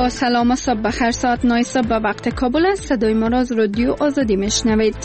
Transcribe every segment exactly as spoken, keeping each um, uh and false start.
با سلام و صبح بخیر. ساعت نه صبح به وقت کابل است. صدای ما را از رادیو آزادی میشنوید.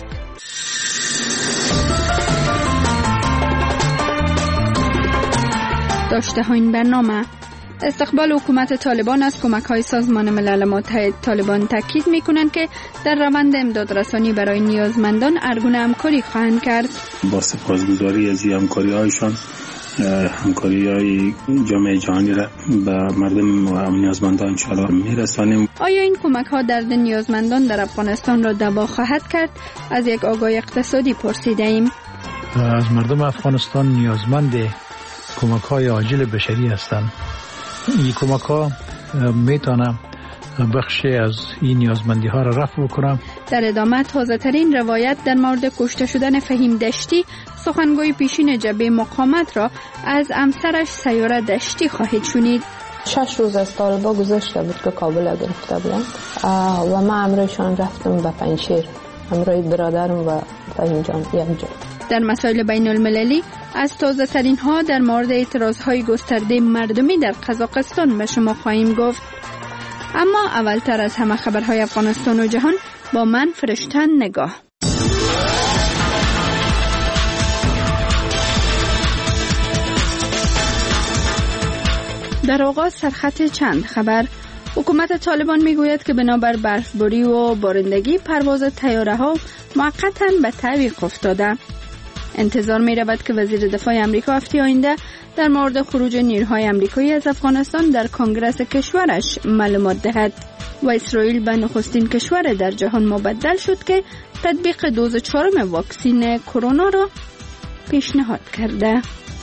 داشته ها این برنامه: استقبال حکومت طالبان از کمک های سازمان ملل متحد. طالبان تاکید می کنند که در روند امدادرسانی برای نیازمندان هر گونه همکاری خواهند کرد. با سپاسگزاری از همکاری هایشان، همکاری های جامعه جهانی را به مردم و نیازمندان انشاءالله میرسانیم. آیا این کمک ها درد نیازمندان در افغانستان را دوا خواهد کرد؟ از یک آگاه اقتصادی پرسیده ایم. از مردم افغانستان نیازمند کمک های عاجل بشری هستند. این کمک ها میتونه بخشی از این نیازمندی ها را رفع بکنم. در ادامه تازه ترین روایت در مورد کشته شدن فهیم دشتی، سخنگوی پیشین جبهه مقاومت را از همسرش سیاره دشتی خواهید شنید. شش روز از طالبان گذشته بود که کابل را گرفته بودند و ما همراهشان رفتم به پنجشیر، همراه برادرم و فهیم جان یک جا. در مسائل بین المللی از تازه ترین ها در مورد اعتراض های گسترده مردمی در قزاقستان به شما خواهیم گفت. اما اولتر از همه خبرهای افغانستان و جهان با من فرشتن نگاه. در آغاز سرخط چند خبر. حکومت طالبان میگوید که بنابر برفباری و بارندگی پرواز طیاره ها موقتا به تعویق افتاده. انتظار می رود که وزیر دفاع امریکا هفته آینده در مورد خروج نیروهای امریکایی از افغانستان در کنگره کشورش معلومات دهد. و اسرائیل به نخستین کشور در جهان مبدل شد که تطبیق دوز چهارم واکسین کرونا را پیشنهاد کرده.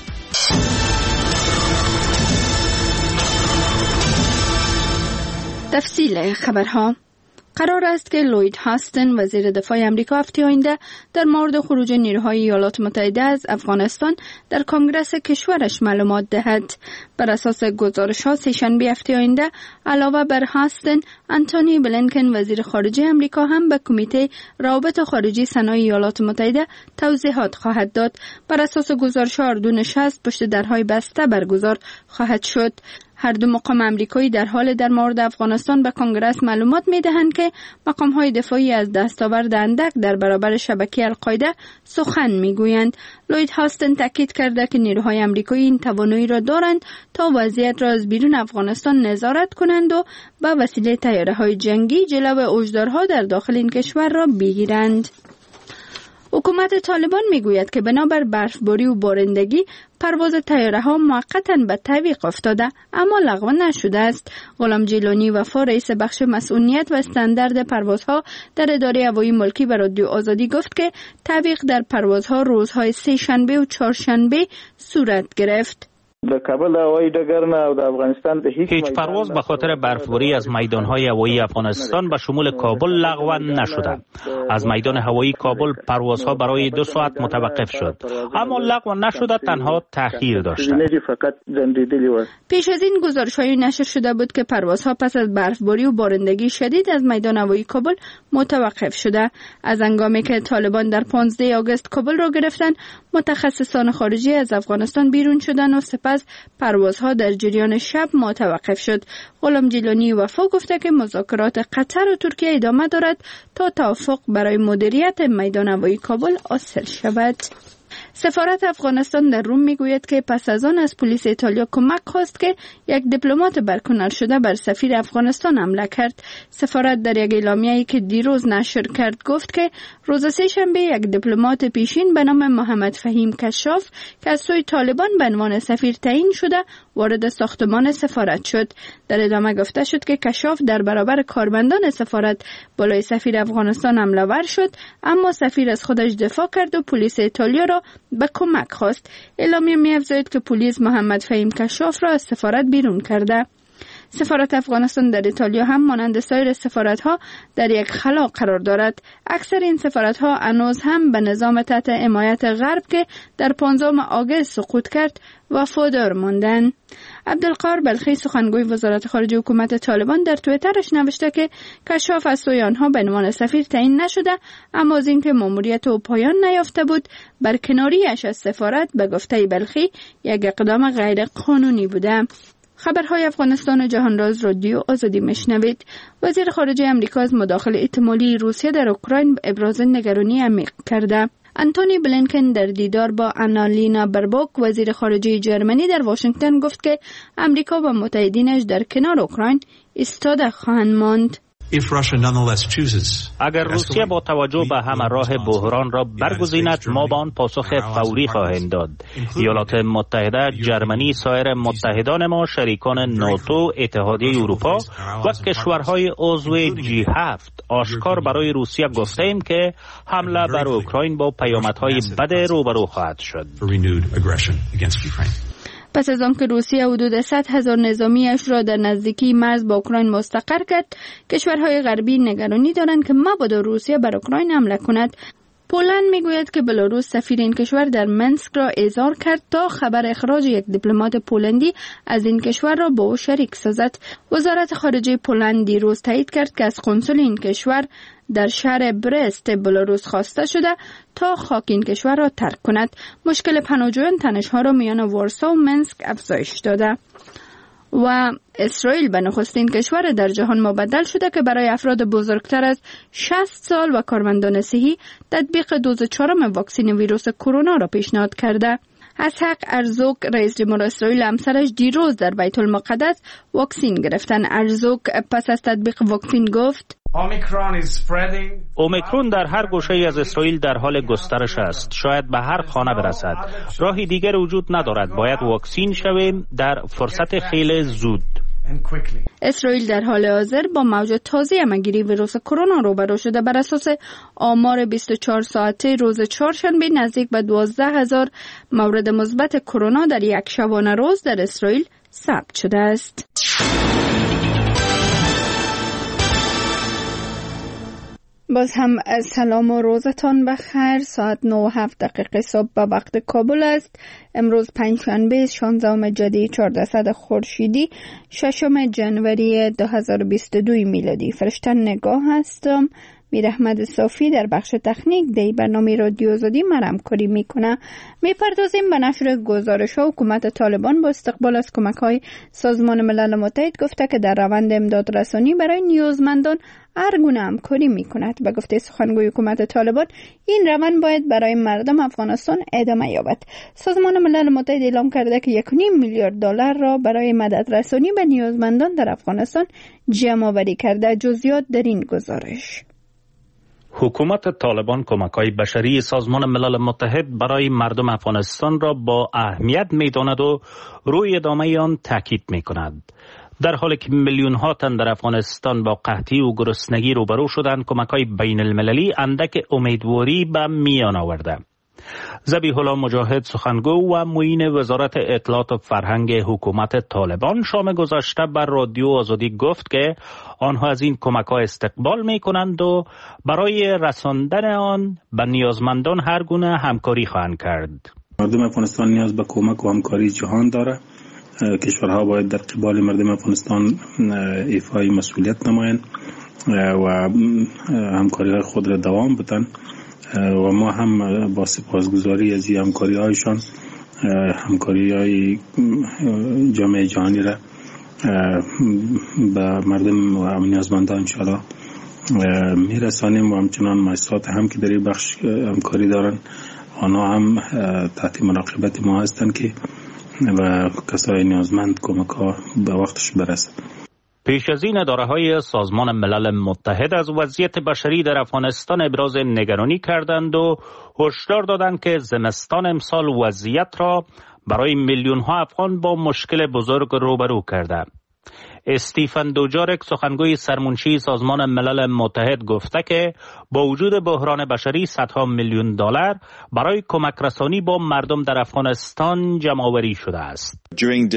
تفصیل خبرها. قرار است که لوید هاستن وزیر دفاع امریکا هفته آینده در مورد خروج نیروهای ایالات متحده از افغانستان در کنگره کشورش معلومات دهد. بر اساس گزارش‌ها سه‌شنبه هفته آینده علاوه بر هاستن، آنتونی بلینکن وزیر خارجه امریکا هم به کمیته روابط خارجی سنای ایالات متحده توضیحات خواهد داد. بر اساس گزارش‌ها دو نشست پشت درهای بسته برگزار خواهد شد. هر دو مقام امریکایی در حال در مورد افغانستان به کنگره معلومات می‌دهند که مقام‌های دفاعی از دستاورد اندک در برابر شبکه القاعده سخن می‌گویند. لوید هاستن تاکید کرده که نیروهای امریکایی این توانایی را دارند تا وضعیت را از بیرون افغانستان نظارت کنند و به وسیله طیاره‌های جنگی جلو هشدارها در داخل این کشور را بگیرند. حکومت طالبان میگوید که بنابر برفباری و بارندگی پرواز طیاره ها موقتا به تعویق افتاده اما لغو نشده است. غلام جیلانی وفا رئیس بخش مسئولیت و استاندارد پروازها در اداره هوایی ملکی به رادیو آزادی گفت که تعویق در پروازها روزهای سه شنبه و چهارشنبه صورت گرفت. د کابل هوایی ډګر نه او د افغانستان د هیڅ هیچ پرواز به خاطر برفباری از میدانهای هوایی افغانستان به شمول کابل لغو نشده. از میدان هوایی کابل پروازها برای دو ساعت متوقف شد، اما لغو نشده، تنها تأخیر داشته. پیش از این گزارش‌های نشر شده بود که پروازها پس از برفباری و بارندگی شدید از میدان هوایی کابل متوقف شده. از هنگامی که طالبان در پانزده آگوست کابل را گرفتند، متخصصان خارجی از افغانستان بیرون شدند و سپس پروازها در جریان شب متوقف شد. غلام جیلانی وفا گفته که مذاکرات قطر و ترکیه ادامه دارد تا توافق برای مدیریت میدان هوایی کابل حاصل شود. سفارت افغانستان در روم میگوید که پس از آن از پلیس ایتالیا کمک خواست که یک دیپلمات برکنار شده بر سفیر افغانستان حمله کرد. سفارت در یک اعلامیه‌ای که دیروز نشر کرد گفت که روز سه‌شنبه یک دیپلمات پیشین به نام محمد فهیم کشاف که از سوی طالبان به عنوان سفیر تعیین شده وارد ساختمان سفارت شد. در ادامه گفته شد که کشاف در برابر کارمندان سفارت بالای سفیر افغانستان حمله ور شد، اما سفیر از خودش دفاع کرد و پلیس ایتالیا را به کمک خواست. اعلامیه می‌افزاید که پلیس محمد فهیم کشاف را از سفارت بیرون کرده. سفارت افغانستان در ایتالیا هم مانند سایر سفارت‌ها در یک خلا قرار دارد. اکثر این سفارت‌ها هنوز هم به نظام تحت حمایت غرب که در پانزدهم آگوست سقوط کرد وفادار ماندند. عبدالقاهر بلخی سخنگوی وزارت خارجه حکومت طالبان در توییترش نوشته که کشاف از سوی آنها به عنوان سفیر تعیین نشده، اما از اینکه ماموریت او پایان نیافته بود برکناریش از سفارت به گفته بلخی یک اقدام غیر قانونی بوده. خبرهای افغانستان و جهانراز رادیو آزادی میشنوید. وزیر خارجه امریکا از مداخله احتمالی روسیه در اوکراین ابراز نگرانی عمیق کرده. انتونی بلینکن در دیدار با آنالینا بربوک وزیر خارجه جرمنی در واشنگتن گفت که امریکا و متحدینش در کنار اوکراین ایستاده خواهند ماند. اگر روسیه با توجه به همه راه بحران را برگزیند، ما به آن پاسخ فوری خواهیم داد. ایالات متحده، جرمنی، سایر متحدان ما، شریکان ناتو، اتحادیه اروپا و کشورهای عضو جی هفت آشکار برای روسیه گفته ایم که حمله بر اوکراین با پیامدهای بد روبرو خواهد شد. پس از آنکه روسیه حدود صد هزار نظامیش را در نزدیکی مرز با اوکراین مستقر کرد، کشورهای غربی نگرانی دارند که مبادا روسیه بر اوکراین حمله کند. پولند میگوید که بلاروس سفیر این کشور در منسک را احضار کرد تا خبر اخراج یک دیپلمات پولندی از این کشور را با او شریک سازد. وزارت خارجه پولند دیروز تایید کرد که از قنسول این کشور در شهر برست بلاروس خواسته شده تا خاک این کشور را ترک کند. مشکل پناهجویان تنش‌ها را میان وارسا و منسک افزایش داده. و اسرائیل به نخستین کشور در جهان مبدل شده که برای افراد بزرگتر از شصت سال و کارمندان صحی تطبیق دوز چهارم واکسن ویروس کرونا را پیشنهاد کرده. اسحاق هرزوگ رئیس جمهور اسرائیل همسرش دیروز در بیت المقدس واکسن گرفتن. هرزوگ پس از تطبیق واکسن گفت: اومیکرون در هر گوشه از اسرائیل در حال گسترش است. شاید به هر خانه برسد. راهی دیگر وجود ندارد. باید واکسین شویم در فرصت خیلی زود. اسرائیل در حال حاضر با موج تازه همه‌گیری ویروس کرونا روبرو شده. بر اساس آمار بیست و چهار ساعته روز چهارشنبه نزدیک به دوازده هزار مورد مثبت کرونا در یک شبانه روز در اسرائیل ثبت شده است. باز هم سلام و روزتان بخیر. ساعت نه و هفت دقیقه صبح به وقت کابل است. امروز پنجشنبه شانزدهم جدی چهاردهصد خورشیدی ششم جنوری دو هزار و بیست و دو میلادی. فرشتن نگاه هستم. میر احمد صافی در بخش تکنیک دی برنامه رادیو آزادی مرام کاری میکنه. میپردازیم به نشر گزارش ها. حکومت طالبان با استقبال از کمک های سازمان ملل متحد گفته که در روند امداد رسانی برای نیازمندان هر گونه همکاری میکند. به گفته سخنگوی حکومت طالبان این روند باید برای مردم افغانستان ادامه یابد. سازمان ملل متحد اعلام کرده که یک و نیم میلیارد دلار را برای مدد رسانی به نیازمندان در افغانستان جمع آوری کرده. جزئیات در این گزارش. حکومت طالبان کمک‌های بشری سازمان ملل متحد برای مردم افغانستان را با اهمیت می‌داند و روی ادامه آن تاکید می‌کند. در حالی که میلیون‌ها تن در افغانستان با قحطی و گرسنگی روبرو شدند، کمک‌های بین المللی اندک امیدواری به میان آورده. ذبیح الله مجاهد سخنگو و معین وزارت اطلاعات و فرهنگ حکومت طالبان شام گذشته بر رادیو آزادی گفت که آنها از این کمک‌ها استقبال می‌کنند و برای رساندن آن به نیازمندان هر گونه همکاری خواهند کرد. مردم افغانستان نیاز به کمک و همکاری جهان داره. کشورها باید در قبال مردم افغانستان ایفای مسئولیت نمایند و همکاری خود را دوام بدن و ما هم با سپاسگزاری از این همکاری هایشان همکاری های جامعه جهانی را به مردم و نیازمندان انشاءالله میرسانیم و همچنان مؤسسات هم که در این بخش همکاری دارن آنها هم تحت مراقبت ما هستند که و کسای نیازمند کمک ها به وقتش برسد. پیش از این اداره‌های سازمان ملل متحد از وضعیت بشری در افغانستان ابراز نگرانی کردند و هشدار دادند که زمستان امسال وضعیت را برای میلیون‌ها افغان با مشکل بزرگ روبرو کرده. استیفن دوجارک سخنگوی سرمنشی سازمان ملل متحد گفته که با وجود بحران بشری صدها میلیون دلار برای کمک رسانی با مردم در افغانستان جمع آوری شده است.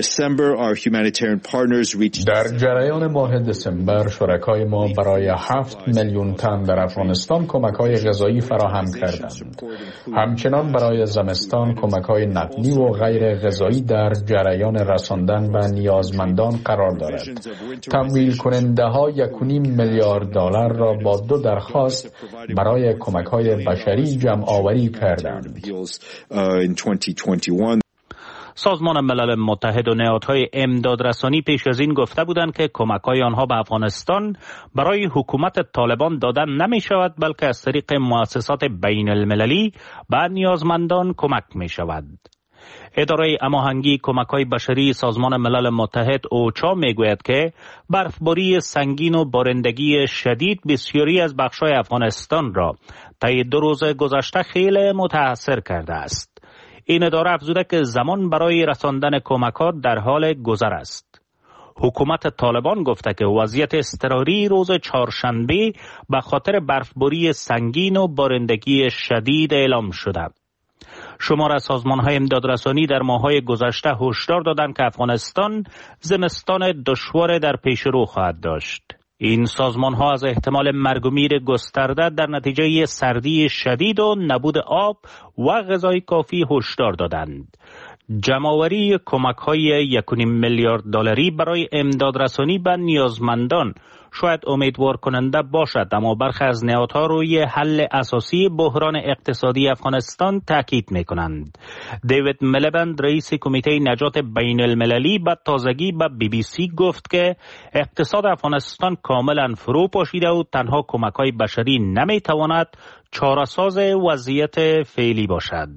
در جریان ماه دسامبر شرکای ما برای هفت میلیون تن در افغانستان کمک‌های غذایی فراهم کردند. همچنان برای زمستان کمک‌های نقدی و غیر غذایی در جریان رساندن به نیازمندان قرار دارد. تمویل کننده ها یک و نیم میلیارد دلار را با دو درخواست برای کمک‌های بشری جمع آوری کردند. سازمان ملل متحد و نهادهای امدادرسانی پیش از این گفته بودند که کمک‌های آنها به افغانستان برای حکومت طالبان دادن نمی شود، بلکه از طریق مؤسسات بین المللی به نیازمندان کمک می شود. اداره هماهنگی کمک‌های بشری سازمان ملل متحد اوچا میگوید که برفباری سنگین و بارندگی شدید بسیاری از بخش‌های افغانستان را طی دو روز گذشته خیلی متاثر کرده است. این اداره افزوده که زمان برای رساندن کمک‌ها در حال گذر است. حکومت طالبان گفته که وضعیت اضطراری روز چهارشنبه به خاطر برفباری سنگین و بارندگی شدید اعلام شده. شمار از سازمان‌های امدادرسانی در ماه‌های گذشته هشدار دادند که افغانستان زمستان دشوار در پیش رو خواهد داشت. این سازمان‌ها از احتمال مرگ و میر گسترده در نتیجه سردی شدید و نبود آب و غذای کافی هشدار دادند. جمع‌آوری کمک‌های یک و نیم میلیارد دلاری برای امدادرسانی به نیازمندان شاید امیدوار کننده باشد، اما برخی از نهادها روی حل اساسی بحران اقتصادی افغانستان تاکید می‌کنند. دیوید ملیبند رئیس کمیته نجات بین المللی به تازگی به بی بی سی گفت که اقتصاد افغانستان کاملا فرو پاشیده و تنها کمک‌های بشری نمی‌تواند چاره‌ساز وضعیت فعلی باشد.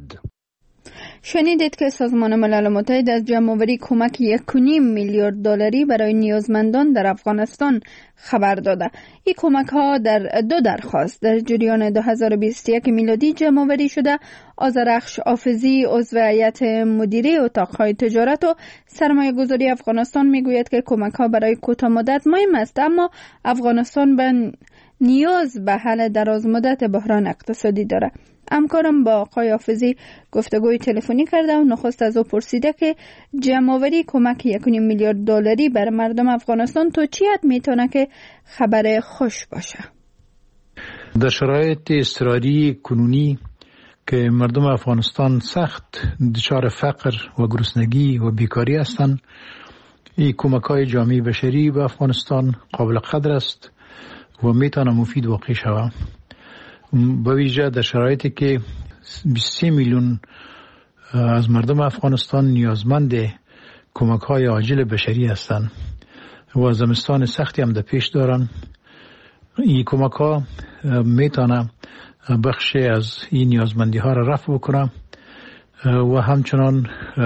شنیدید که سازمان ملل متحد از جمع‌آوری کمک یک و نیم میلیارد دلاری برای نیازمندان در افغانستان خبر داده. این کمک ها در دو درخواست در جریان دو هزار و بیست و یک میلادی جمع‌آوری شده. آذرخش حافظی عضو هیئت مدیره اتاق‌های تجارت و سرمایه گذاری افغانستان میگوید که کمک ها برای کوتاه مدت مهم است، اما افغانستان به نیاز به حل درازمدت بحران اقتصادی داره. همکارم با آقای حافظی گفتگوی تلفنی کرده و نخست از او پرسیده که جمع‌آوری کمک یک و نیم میلیارد دلاری بر مردم افغانستان تو چی حد میتونه که خبر خوش باشه؟ در شرایط اضطراری کنونی که مردم افغانستان سخت دچار فقر و گرسنگی و بیکاری هستند، این کمک‌های جامعه بشری به افغانستان قابل قدر است و میتونه مفید واقع شود. به ویژه در شرایطی که بیست و سه میلیون از مردم افغانستان نیازمند کمک‌های عاجل بشری هستند و زمستان سختی هم در پیش دارند. این کمک‌ها میتونه بخشی از این نیازمندی ها را رفع بکنه و همچنان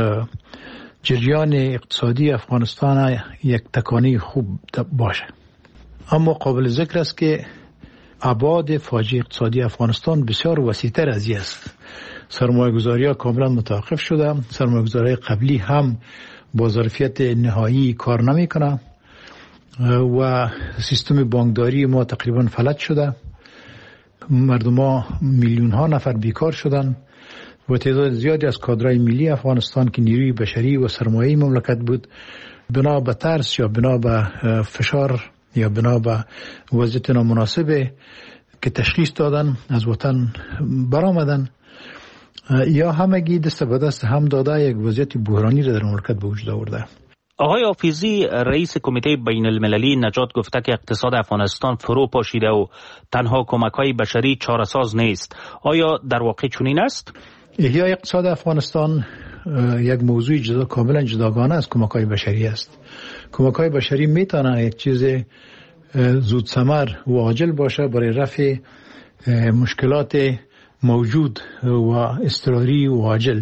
جریان اقتصادی افغانستان یک تکانه خوب باشه. اما قابل ذکر است که ابعاد فاجعه اقتصادی افغانستان بسیار وسیع‌تر از این است. سرمایه‌گذاری‌ها کاملا متوقف شده، سرمایه‌گذاری قبلی هم با ظرفیت نهایی کار نمی‌کنه و سیستم بانکداری ما تقریبا فلج شده. مردم ها میلیون ها نفر بیکار شدن و تعداد زیادی از کادرهای ملی افغانستان که نیروی بشری و سرمایه مملکت بود، بنا به ترس یا بنا به فشار یا بنا به وضعیت نامناسب که تشخیص دادن از وطن برآمدن یا همگی دست به دست هم داده یک وضعیت بحرانی را در مملکت به وجود آورده. آقای حافظی رئیس کمیته بین المللی نجات گفته که اقتصاد افغانستان فرو پاشیده و تنها کمک‌های بشری چاره‌ساز نیست. آیا در واقع چنین است؟ احیای اقتصاد افغانستان یک موضوع جدا کاملا جداگانه از کمک‌های بشری است. کمک‌های بشری میتونه یک چیز زود ثمر و عاجل باشه برای رفع مشکلات موجود و اضطراری و عاجل،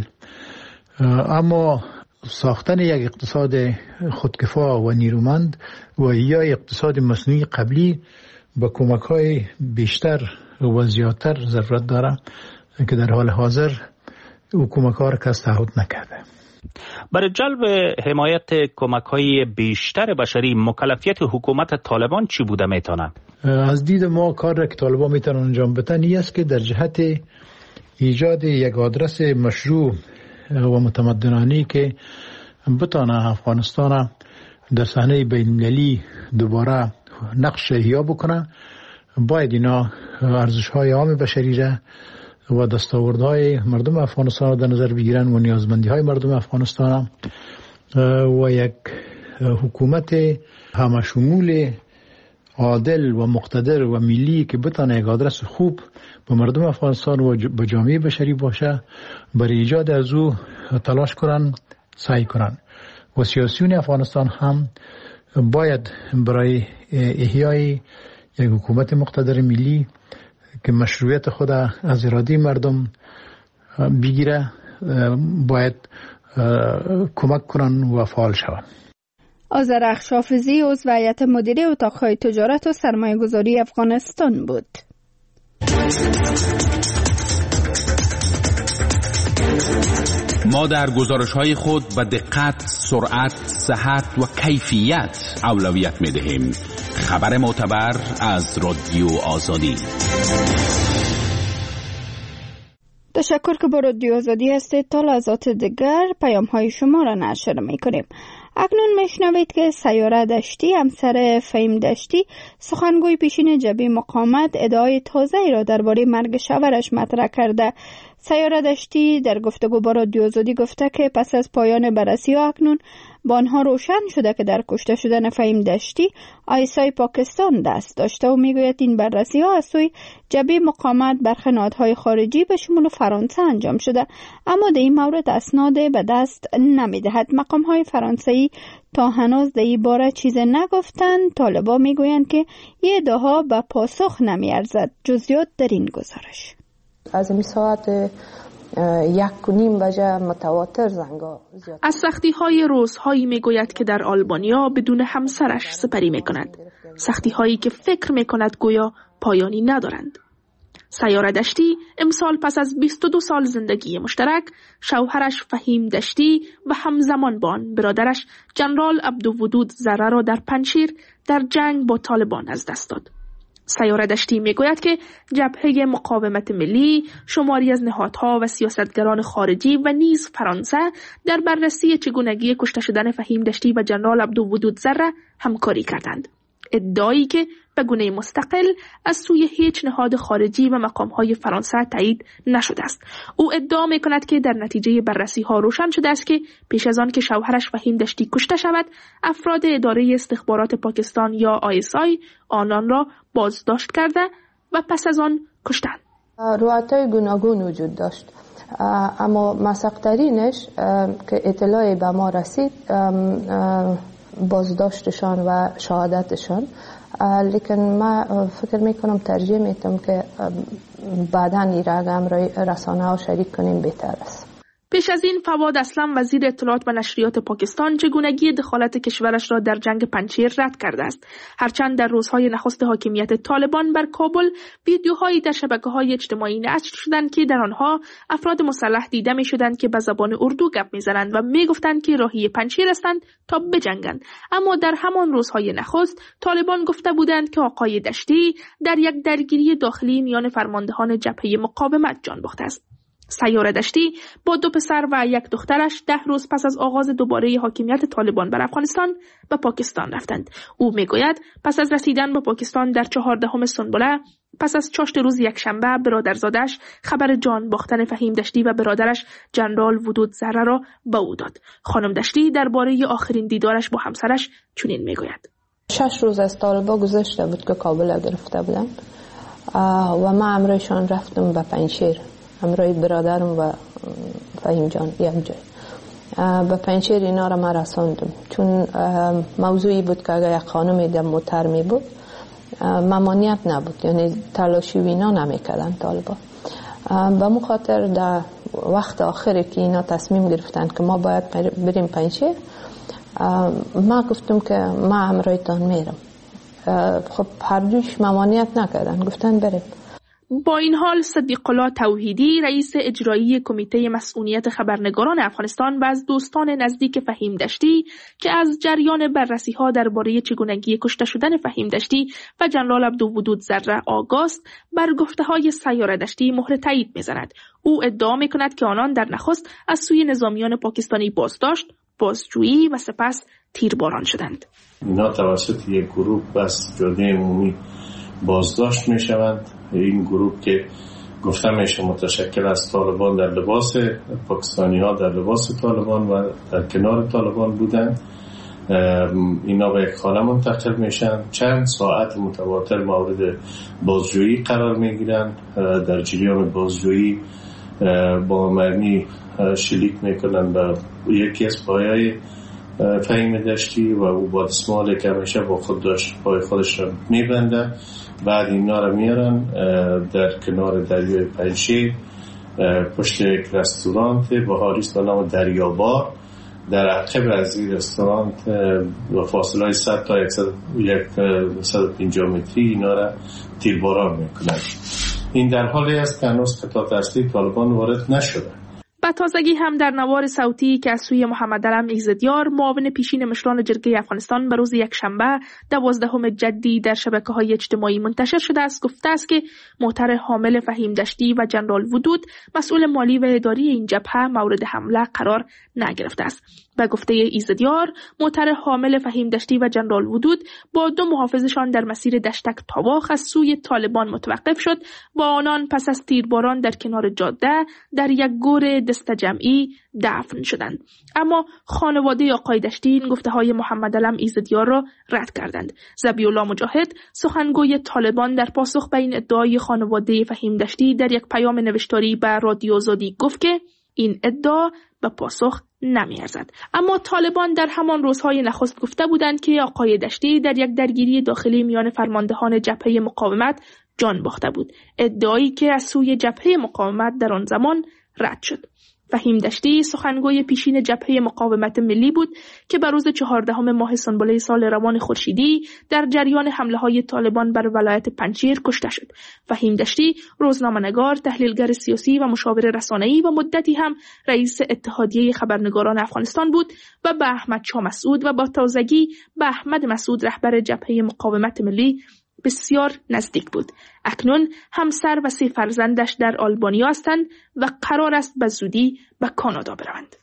اما ساختن یک اقتصاد خودکفا و نیرومند و یا اقتصاد مصنوعی قبلی با کمک‌های بیشتر و زیادتر ضرورت داره که در حال حاضر او کمک‌ها را کس تعهد نکرده. برای جلب حمایت کمک‌های بیشتر بشری مکلفیت حکومت طالبان چی بوده میتونه؟ از دید ما کار را که طالبان میتونن انجام بدن این است که در جهت ایجاد یک آدرس مشروع و متمدنانه که بتانه افغانستان در صحنه بین‌المللی دوباره نقش احیا بکنه، باید اینا ارزش‌های عام بشری را و دستاوردهای مردم افغانستان را در نظر بگیرن و نیازمندی‌های مردم افغانستان و یک حکومت همشمول عادل و مقتدر و ملی که بتانه یک آدرس خوب به مردم افغانستان و به جامعه بشری باشه، برای ایجاد از او تلاش کنن سعی کنند و سیاسیون افغانستان هم باید برای احیای یک حکومت مقتدر ملی که مشروعیت خود از اراده مردم بگیره باید کمک کنند و فعال شوند. آذرخش حافظی عضو هیئت مدیره اتاق‌های تجارت و سرمایه‌گذاری افغانستان بود. ما در گزارش‌های خود به دقت، سرعت، صحت و کیفیت اولویت می‌دهیم. خبر معتبر از رادیو آزادی. تشکر که با رادیو آزادی هستید. تا لحظات دیگر پیام‌های شما را نشر می‌کنیم. اکنون میشنوید که سیاره دشتی همسر فهیم دشتی سخنگوی پیشین جبهه مقاومت ادعای تازه‌ای را درباره مرگ شوهرش مطرح کرده. سیاره دشتی در گفتگو با رادیو آزادی گفته که پس از پایان بررسی‌ها اکنون با آنها روشن شده که در کشته شدن فهیم دشتی آیسای پاکستان دست داشته و میگوید این بررسی‌ها از سوی جبهه مقاومت برخی نهادهای خارجی به شمول فرانسه انجام شده، اما در این مورد اسناد به دست نمیدهد. مقام‌های فرانسوی تا هنوز در این باره چیز نگفتند. طالبان میگویند که این ادعاها به پاسخ نمیارزد. جزئیات در این گزارش. از این ساعت یک و نیم بجه متواتر زنگا زیاد. از سختی های روزهایی می گوید که در آلبانیا بدون همسرش سپری می کند. سختی هایی که فکر می کند گویا پایانی ندارند. سیاره دشتی امسال پس از بیست و دو سال زندگی مشترک شوهرش فهیم دشتی و همزمان با آن برادرش جنرال عبدالودود ذره را در پنجشیر در جنگ با طالبان از دست داد. سیاره دشتی میگوید که جبهه مقاومت ملی شماری از نهادها و سیاستگران خارجی و نیز فرانسه در بررسی چگونگی کشته شدن فهیم دشتی و جنرال عبدالودود ذره همکاری کردند. ادعایی که به گونه مستقل از سوی هیچ نهاد خارجی و مقام‌های فرانسه تایید نشده است. او ادعا می‌کند که در نتیجه بررسی‌ها روشن شده است که پیش از آن که شوهرش فهیم دشتی کشته شود، افراد اداره استخبارات پاکستان یا آی اس آی آنان را بازداشت کرده و پس از آن کشتند. روایت‌های گوناگون وجود داشت، اما مسقطرینش که اطلاعی به ما رسید بازداشتشان و شهادتشان، لیکن ما فکر میکنم ترجیح میتونم که بعداً این رقم را رسانه ها شریک کنیم بهتر است. پیش از این فواد اسلم وزیر اطلاعات و نشریات پاکستان چگونگی دخالت کشورش را در جنگ پنجشیر رد کرده است. هرچند در روزهای نخست حاکمیت طالبان بر کابل ویدیوهایی در شبکه‌های اجتماعی نشر شدند که در آنها افراد مسلح دیده می‌شدند که به زبان اردو گپ می‌زنند و می‌گفتند که راهی پنجشیر هستند تا بجنگند. اما در همان روزهای نخست طالبان گفته بودند که آقای دشتی در یک درگیری داخلی میان فرماندهان جبهه مقاومت جان باخته است. سیاره دشتی با دو پسر و یک دخترش ده روز پس از آغاز دوباره حاکمیت طالبان بر افغانستان به پاکستان رفتند. او میگوید پس از رسیدن به پاکستان در چهاردهم سنبله، پس از چاشت روز یکشنبه، برادرزادش خبر جان باختن فهیم دشتی و برادرش جنرال ودود ذره را به او داد. خانم دشتی درباره آخرین دیدارش با همسرش چنین میگوید: شش روز از طالبان گذشته بود که کابل گرفته بودند و ما همراهشان رفتم به پنجشیر، همراه برادرم و فهیم جان یک جای. به پنجشیر اینا را ما رساندم، چون موضوعی بود که اگر یک خانم در موتر می بود ممانعت نبود، یعنی تلاشی و اینا نمی کردن طالبا. به مو خاطر در وقت آخری که اینا تصمیم گرفتن که ما باید بریم پنجشیر، ما گفتم که ما همراهتان میرم. خب هر دوش ممانعت نکردن، گفتن بریم. با این حال صدیق الله توحیدی رئیس اجرایی کمیته مسئولیت خبرنگاران افغانستان و از دوستان نزدیک فهیم دشتی که از جریان بررسی‌ها درباره چگونگی کشته شدن فهیم دشتی و جنرال عبدالودود ذره آگاست، بر گفته‌های سیاره دشتی مهر تایید می‌زند. او ادعا می‌کند که آنان در نخست از سوی نظامیان پاکستانی بازداشت، بازجویی و سپس تیرباران شدند. اینا توسط یک گروه بس جاده عمومی بازداشت می‌شوند. این گروه که گفتم میشه متشکل از طالبان در لباس پاکستانی ها در لباس طالبان و در کنار طالبان بودن، اینا به یک خانه منتقل میشن، چند ساعت متواتر مورد بازجویی قرار میگیرن. در جریان بازجویی با معنی شلیک میکنن به یکی از پایه‌های فهیم دشتی و او با دستمالی که همیشه با خود داشت پای خودش را میبنده. بعد اینا را میارن در کنار دریای پنجشیر پشت یک رستورانت بهاریست به نام دریابار. در عقب از این رستورانت با فاصله های صد تا صد و پنجاه متری اینا را تیرباران میکنن. این در حالی است که هنوز خطاب اصلی طالبان وارد نشده. با تازگی هم در نوار صوتی که از سوی محمد علم ایزدیار معاون پیشین مشران جرگه افغانستان به روز یکشنبه دوازدهم جدی در شبکه‌های اجتماعی منتشر شده است گفته است که محتر حامل فهیم دشتی و جنرال ودود مسئول مالی و اداری این جبهه مورد حمله قرار نگرفته است. به گفته ایزدیار محتر حامل فهیم دشتی و جنرال ودود با دو محافظشان در مسیر دشتک تاواخ از سوی طالبان متوقف شد و آنان پس از تیرباران در کنار جاده در یک گور دست جمعی دفن شدند. اما خانواده آقای دشتی این گفته های محمد علم ایزدیار را رد کردند. ذبیح الله مجاهد سخنگوی طالبان در پاسخ به این ادعای خانواده فهیم دشتی در یک پیام نوشتاری به رادیو آزادی گفت که این ادعا به پاسخ نمی‌ارزد. اما طالبان در همان روزهای نخست گفته بودند که آقای دشتی در یک درگیری داخلی میان فرماندهان جبهه مقاومت جان باخته بود، ادعایی که از سوی جبهه مقاومت در آن زمان رد شد. فهیم دشتی سخنگوی پیشین جبهه مقاومت ملی بود که بر روز چهاردهم ماه سنبله سال روان خورشیدی در جریان حمله‌های طالبان بر ولایت پنجشیر کشته شد. فهیم دشتی روزنامه‌نگار، تحلیلگر سیاسی و مشاور رسانه‌ای و مدتی هم رئیس اتحادیه خبرنگاران افغانستان بود و به احمد شاه مسعود و با تازگی به احمد مسعود رهبر جبهه مقاومت ملی بسیار نزدیک بود. اکنون همسر و سه فرزندش در آلبانیا هستند و قرار است به زودی به کانادا بروند.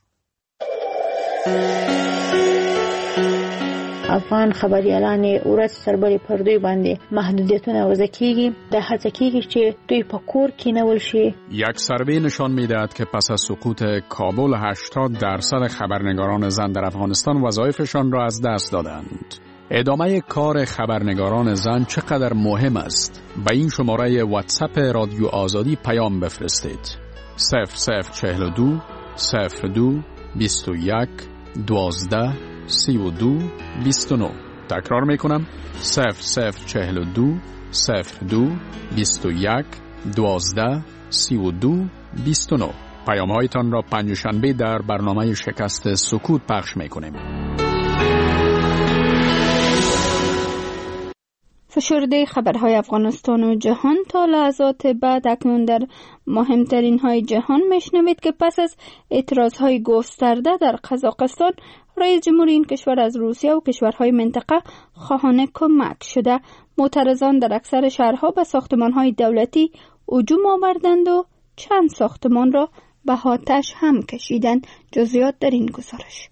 افغان خبریالان ورځ سربري پر دوی باندې محدودیتونه وضع کیږي د هڅه کیږي چې دوی په کور کینول شي. یک سروی نشان میدهد که پس از سقوط کابل هشتاد درصد خبرنگاران زن در افغانستان وظایفشان را از دست دادند. ادامه کار خبرنگاران زن چقدر مهم است؟ به این شماره واتساپ رادیو آزادی پیام بفرستید. صفر صفر چهل و دو صفر دو بیست و یک دوازده سی و دو بیست و نه. تکرار میکنم صفر صفر چهل و دو صفر دو بیست و یک دوازده سی و دو بیست و نه. پیام هایتان را پنجشنبه در برنامه شکست سکوت پخش میکنیم. فشرده خبرهای افغانستان و جهان تا لحظات بعد اکنون در مهمترین های جهان میشنوید که پس از اعتراضهای گسترده در قزاقستان رئیس جمهور این کشور از روسیه و کشورهای منطقه خواهان کمک شده. معترضان در اکثر شهرها به ساختمانهای دولتی هجوم آوردند و چند ساختمان را به آتش هم کشیدند. جزئیات در این گزارش.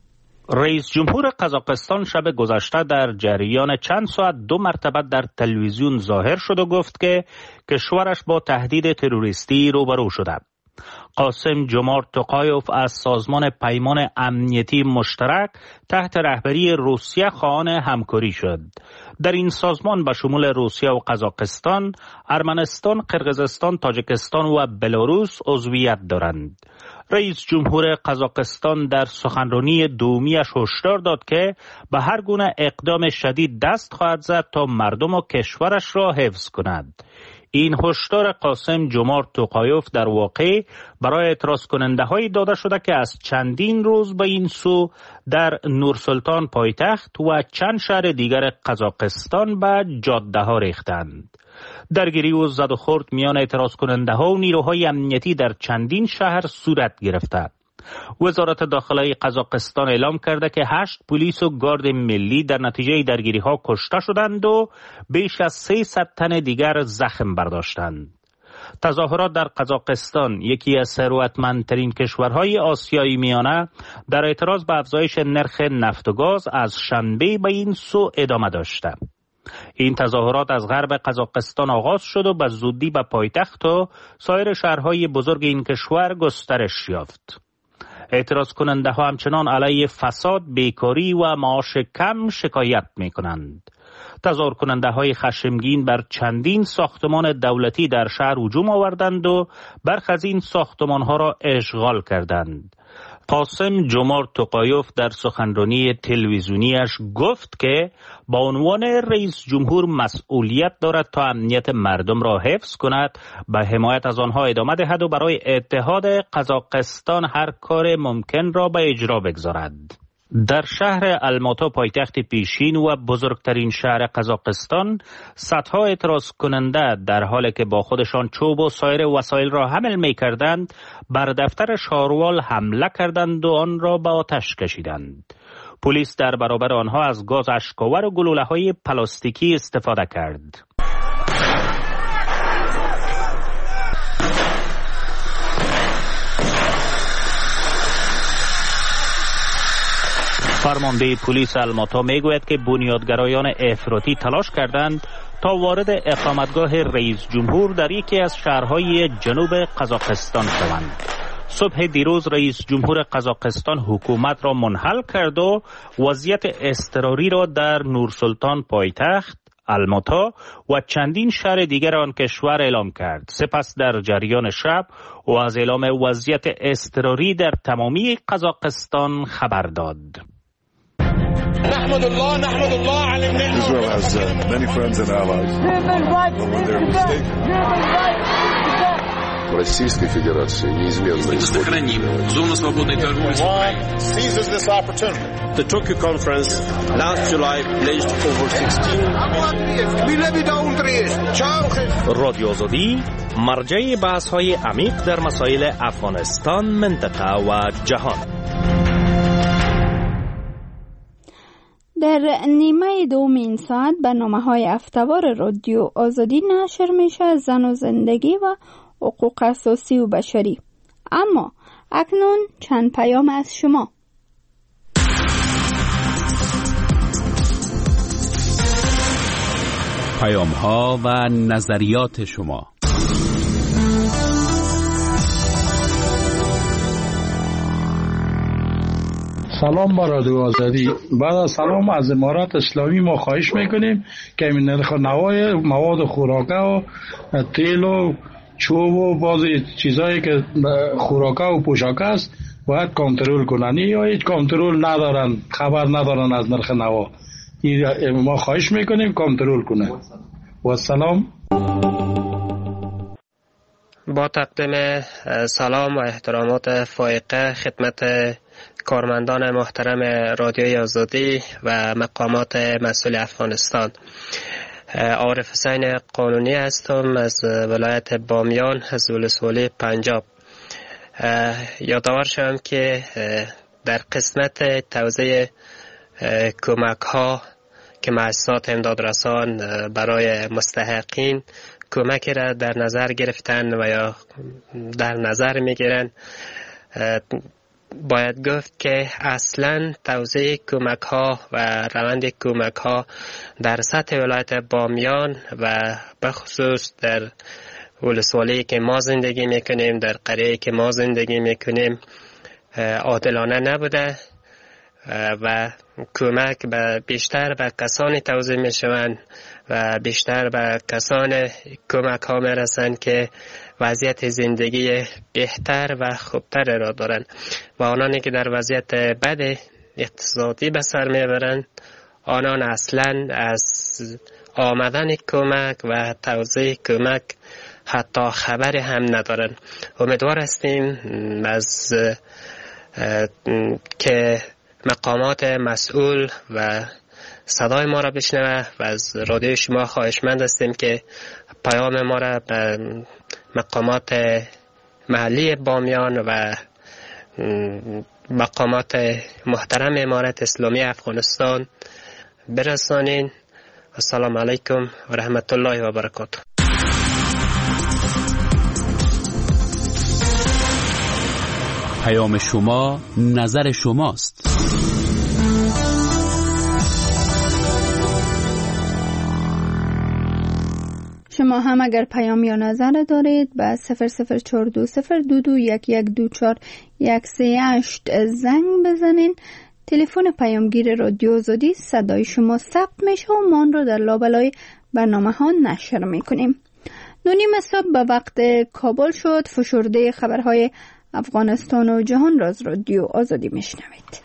رئیس جمهور قزاقستان شب گذشته در جریان چند ساعت دو مرتبه در تلویزیون ظاهر شد و گفت که کشورش با تهدید تروریستی روبرو شده. قاسم جمارت توقایوف از سازمان پیمان امنیتی مشترک تحت رهبری روسیه خواهان همکاری شد. در این سازمان به شمول روسیه و قزاقستان، ارمنستان، قرقیزستان، تاجیکستان و بلاروس عضویت دارند. رئیس جمهور قزاقستان در سخنرانی دومیش هشدار داد که به هر گونه اقدام شدید دست خواهد زد تا مردم و کشورش را حفظ کند. این هشدار قاسم جمارت توقایوف در واقع برای اعتراض کننده هایی داده شده که از چندین روز به این سو در نورسلطان پایتخت و چند شهر دیگر قزاقستان به جاده ها ریختند. درگیری و زد و خورد میان اعتراض کننده ها و نیروهای امنیتی در چندین شهر صورت گرفته. وزارت داخلی قزاقستان اعلام کرده که هشت پلیس و گارد ملی در نتیجه درگیری ها کشته شدند و بیش از سیصد تن دیگر زخم برداشتند. تظاهرات در قزاقستان، یکی از ثروتمندترین کشورهای آسیای میانه، در اعتراض به افزایش نرخ نفت و گاز از شنبه به این سو ادامه داشته. این تظاهرات از غرب قزاقستان آغاز شد و به زودی به پایتخت و سایر شهرهای بزرگ این کشور گسترش یافت. اعتراض کننده ها همچنان علیه فساد، بیکاری و معاش کم شکایت می کنند. تظاهر کننده های خشمگین بر چندین ساختمان دولتی در شهر هجوم آوردند و برخی از این ساختمان ها را اشغال کردند. قاسم جمعه توقایف در سخنرانی تلویزیونیش گفت که با عنوان رئیس جمهور مسئولیت دارد تا امنیت مردم را حفظ کند، به حمایت از آنها ادامه دهد و برای اتحاد قزاقستان هر کار ممکن را به اجرا بگذارد. در شهر الماتا پایتخت پیشین و بزرگترین شهر قزاقستان صدها اعتراض کننده در حالی که با خودشان چوب و سایر وسایل را حمل می کردند بر دفتر شاروال حمله کردند و آن را به آتش کشیدند. پلیس در برابر آنها از گاز اشک‌آور و گلوله های پلاستیکی استفاده کرد. فرمانده پلیس الماتا میگوید که بنیادگرایان افراطی تلاش کردند تا وارد اقامتگاه رئیس جمهور در یکی از شهرهای جنوب قزاقستان شوند. صبح دیروز رئیس جمهور قزاقستان حکومت را منحل کرد و وضعیت اضطراری را در نورسلطان پایتخت، الماتا و چندین شهر دیگر آن کشور اعلام کرد. سپس در جریان شب و از اعلام وضعیت اضطراری در تمامی قزاقستان خبر داد. نحمد الله نحمد الله على النعمة. Israel has uh, many friends and allies. When they're mistaken. Российской Федерации неизменно сохраним зону свободной торговли с Украиной. Seizes this opportunity. The Tokyo conference last July pledged over sixteen رادیو آزادی مرجع بحث‌های عمیق در مسائل افغانستان، منطقه و جهان. در نیمه دوم این ساعت برنامه های هفته‌وار رادیو آزادی نشر میشه، زن و زندگی و حقوق اساسی و بشری. اما اکنون چند پیام از شما. پیام ها و نظریات شما. سلام با رادیو آزادی. بعد از سلام از امارات اسلامی ما خواهش میکنیم که این نرخ نوای مواد خوراکه و تیل و چوب و بعضی چیزایی که خوراکه و پوشاکه است باید کنترل کنن. یا هیچ کنترل ندارن، خبر ندارن از نرخ نوا. ما خواهش میکنیم کنترل کنن. و سلام. با تقدیم سلام و احترامات فائقه خدمت کارمندان محترم رادیوی آزادی و مقامات مسئول افغانستان، عارف حسین قانونی هستم از ولایت بامیان از ولسوالی پنجاب. یادآور شدم که در قسمت توزیع کمک ها که مؤسسات امدادرسان برای مستحقین کمکی را در نظر گرفتن و یا در نظر میگیرن، باید گفت که اصلا توزیع کمک ها و روند کمک ها در سطح ولایت بامیان و بخصوص در ولسوالی که ما زندگی میکنیم، در قریه که ما زندگی میکنیم، عادلانه نبوده و کمک به بیشتر به کسانی توزیع میشوند و بیشتر به کسان کمک ها میرسند که وضعیت زندگی بهتر و خوبتر را دارند و آنانی که در وضعیت بد اقتصادی به سر میبرند آنان اصلا از آمدن کمک و توزیع کمک حتی خبر هم ندارند. امیدوار هستیم از که مقامات مسئول و صدای ما را بشنوه و از رادیو شما خواهشمند هستیم که پیام ما را به مقامات محلی بامیان و مقامات محترم امارت اسلامی افغانستان برسانین. السلام علیکم و رحمت الله و برکاته. پیام شما نظر شماست. شما هم اگر پیام یا نظر دارید به صفر صفر چهار دو صفر دو دو یک یک دو چهار یک سه هشت زنگ بزنین تلفن پیامگیر رادیو آزادی صدای شما ثبت میشه و ما آن را در لابلای برنامه ها نشر میکنیم. نونیم صبح به وقت کابل شد. فشرده خبرهای افغانستان و جهان را از رادیو آزادی میشنوید.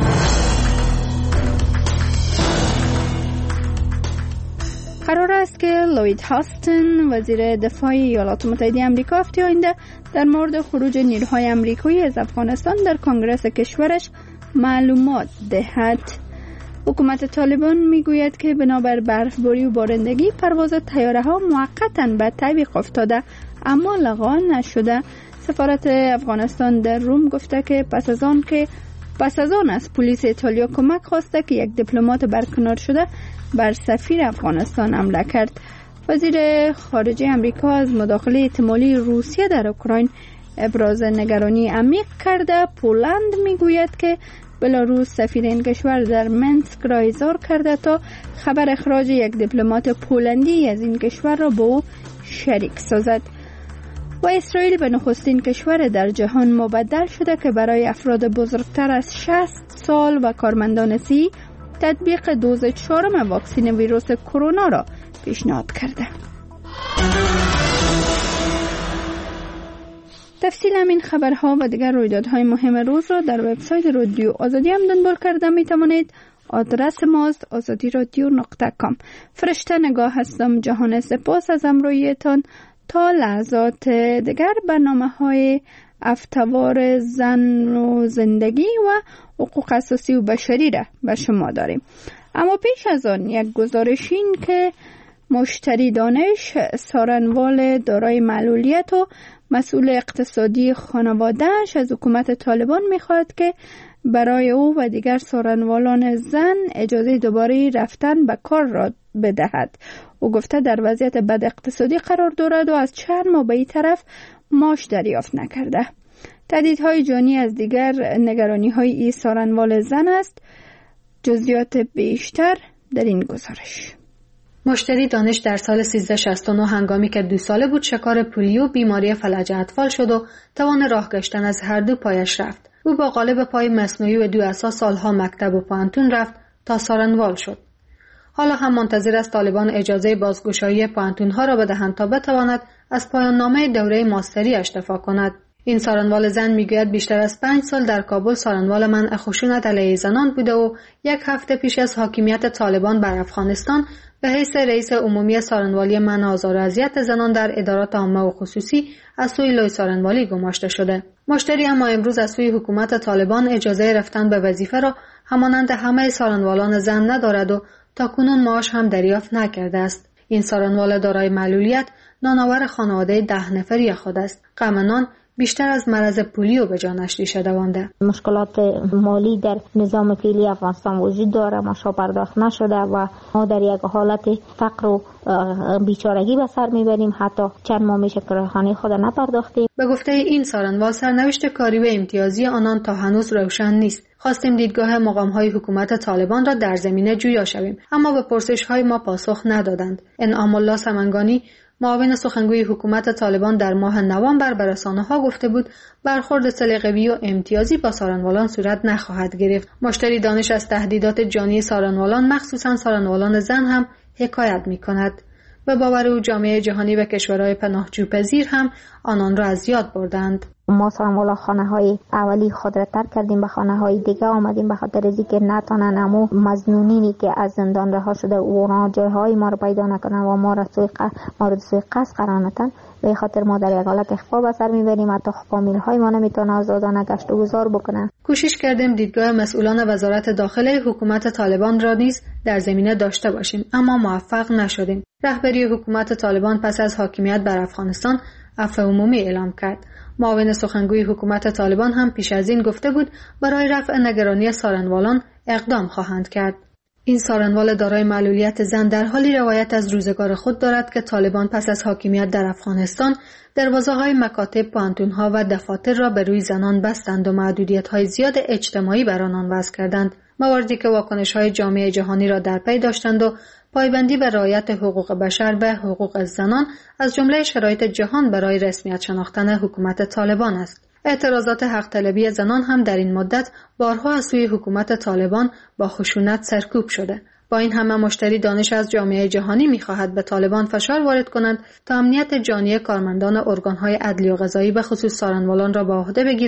قرار است که لوید هاستن وزیر دفاع ایالات متحده آمریکا هفته آینده در مورد خروج نیروهای آمریکایی از افغانستان در کنگره کشورش معلومات دهد. حکومت طالبان میگوید که بنابر برفباری و بارندگی پرواز طیاره ها موقتا به تعویق افتاده اما لغو نشده. سفارت افغانستان در روم گفته که پس از آن که پس از آن از پلیس ایتالیا کمک خواسته که یک دیپلمات برکنار شده بر سفیر افغانستان حمله کرد. وزیر خارجه آمریکا از مداخله احتمالی روسیه در اوکراین ابراز نگرانی عمیق کرده. پولند میگوید که بلاروس سفیر این کشور در منسک را احضار کرده تا خبر اخراج یک دیپلمات پولندی از این کشور را با او شریک سازد. و اسرائیل به نخستین کشور در جهان مبدل شده که برای افراد بزرگتر از شصت سال و کارمندان صحی تطبیق دوز چهارم واکسن ویروس کرونا را پیشنهاد کرده. تفصیل همین خبرها و دیگر رویدادهای مهم روز را در وبسایت رادیو آزادی هم دنبال کرده می توانید. آدرس ماست آزادی رادیو نقطه کام. فرشته نگاه هستم. جهان سپاس از همراهیتان. تا لحظات دیگر برنامه های افتوار زن و زندگی و حقوق اساسی و بشری را به شما داریم. اما پیش از آن یک گزارشین که مشتری دانش سارنوال دارای معلولیت و مسئول اقتصادی خانواده‌اش از حکومت طالبان می‌خواهد که برای او و دیگر سارنوالان زن اجازه دوباره رفتن به کار را بدهد. او گفته در وضعیت بد اقتصادی قرار دارد و از چند ماه به این طرف معاش دریافت نکرده. تهدیدهای جانی از دیگر نگرانی‌های این سارنوال زن است. جزئیات بیشتر در این گزارش. مشتری دانش در سال سیزده شصت و نه هنگامی که دو ساله بود شکار پولیو بیماری فلج اطفال شد و توان راه گشتن از هر دو پایش رفت. او با قالب پای مصنوعی و دو عصا سالها مکتب و پانتون رفت تا سارنوال شد. حالا هم منتظر است طالبان اجازه بازگشایی پانتون‌ها را بدهند تا بتواند از پایان نامه دوره ماستری اش دفاع کند. این سارنوال زن میگوید بیشتر از پنج سال در کابل سارنوال منع خشونت علیه زنان بوده و یک هفته پیش از حاکمیت طالبان بر افغانستان به حیث رئیس عمومی سارنوالی منع آزار و اذیت زنان در ادارات عامه و خصوصی از سوی لوی سارنوالی گماشته شده. مشتری اما امروز از سوی حکومت طالبان اجازه رفتن به وظیفه را همانند همه سارنوالان زن ندارد و تاکنون معاش هم دریافت نکرده است. این سارنوال دارای معلولیت نانآور خانواده ده نفری خود است. غم نان بیشتر از مرض پولیو به جانش ریشه دوانده. مشکلات مالی در نظام فعلی افغانستان وجود داره، معاشها پرداخت نشده و ما در یک حالت فقر و بیچارگی به سر میبریم. حتی چند ماه میشه کراهانی خود نپرداختیم. به گفته این سارنوال سرنوشت کاری و امتیازی آنان تا هنوز روشن نیست. خواستیم دیدگاه مقام‌های حکومت طالبان را در زمینه جویا شویم، اما به پرسش‌های ما پاسخ ندادند. انعام الله سمنگانی معاون سخنگوی حکومت طالبان در ماه نوامبر به رسانه‌ها گفته بود برخورد سلیقه‌ای و امتیازی با سارنوالان صورت نخواهد گرفت. مشتری دانش از تهدیدات جانی سارنوالان مخصوصا سارنوالان زن هم حکایت می‌کند. به باور او جامعه جهانی و کشورهای پناهجوپذیر هم آنان را از یاد بردند. ما سارنوالا خانه های اولی خود را ترک کردیم، به خانه های دیگه آمدیم به خاطر از اینکه نتانن امو مظنونینی که از زندان رها شده اونا جایهای ما رو پیدا نکنن و ما را سوی ق... ما رو سوی قصد قرار ندن. به خاطر ما در یک حالت اخفا به سر میبریم، حتی فامیل های ما نمیتونه آزادانه گشت و گذار بکنن. کوشش کردیم دیدگاه مسئولان وزارت داخله حکومت طالبان را نیز در زمینه داشته باشیم، اما موفق نشدیم. رهبری حکومت طالبان پس از حاکمیت بر افغانستان عفو عمومی اعلام کرد. معاون سخنگوی حکومت طالبان هم پیش از این گفته بود برای رفع نگرانی سارنوالان اقدام خواهند کرد. این سارنوال دارای معلولیت زن در حالی روایت از روزگار خود دارد که طالبان پس از حاکمیت در افغانستان دروازه‌های مکاتب، پانتون‌ها و دفاتر را به روی زنان بستند و محدودیت‌های زیاد اجتماعی بر آنان وضع کردند. مواردی که واکنش‌های جامعه جهانی را در پی داشتند و پایبندی به رعایت حقوق بشر به حقوق زنان از جمله شرایط جهان برای رسمیت شناختن حکومت طالبان است. اعتراضات حق طلبی زنان هم در این مدت بارها از سوی حکومت طالبان با خشونت سرکوب شده. با این همه مشتری دانش از جامعه جهانی می‌خواهد به طالبان فشار وارد کند تا امنیت جانی کارمندان ارگان‌های عدلی و قضایی به خصوص سارنوالان را به عهده بگیرد